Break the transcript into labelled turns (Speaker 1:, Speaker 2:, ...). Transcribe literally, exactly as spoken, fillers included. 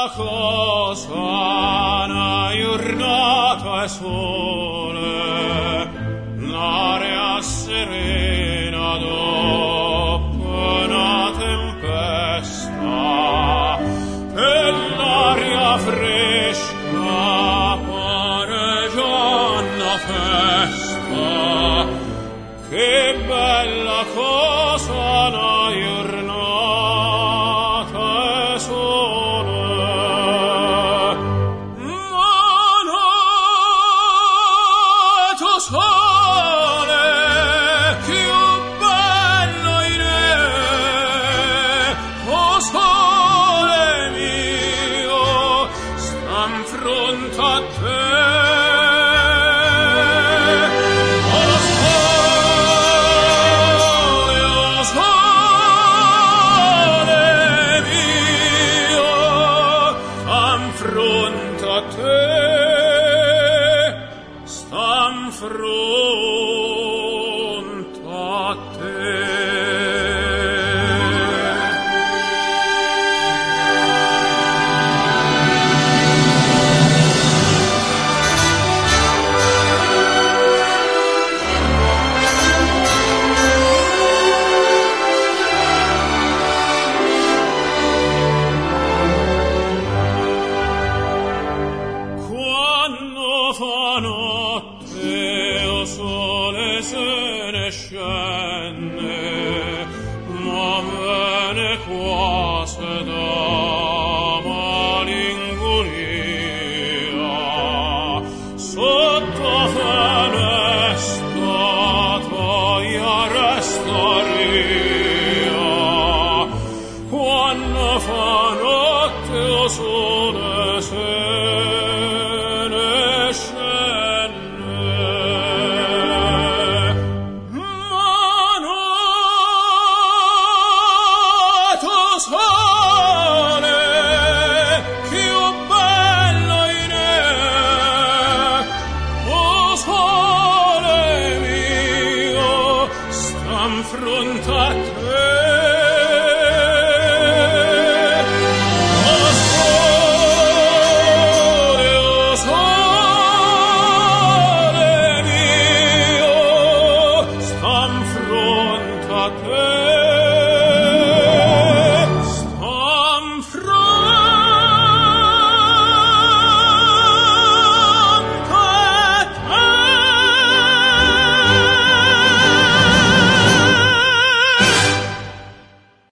Speaker 1: cosa una giornata è sole, l'aria serena dopo una tempesta, e l'aria fresca pare già una festa. Che bella cosa una giornata è sole. Sole, più bello in me, o sole mio, stan fronte a te. O sole, o sole mio, stan fronte a te. Stan fronte a te. Quando fa notte, o sole se ne scende, ma bene quasi da malinconia. Sotto finestra toglia restaria. Quando fa notte, o sole se ne scende, ma noto sole più bello in me, o sole mio, stan fronte a te. A te.